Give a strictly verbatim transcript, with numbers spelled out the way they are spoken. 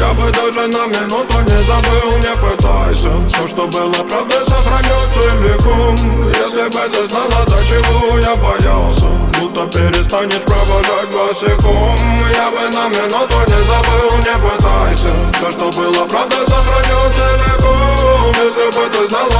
Я бы даже на минуту не забыл, не пытайся. Все, что было правда, сохраню целиком. Если бы ты знала, до чего я боялся, будто перестанешь провожать босиком. Я бы на минуту не забыл, не пытайся. Все, что было правда, сохраню целиком. Если бы ты знала,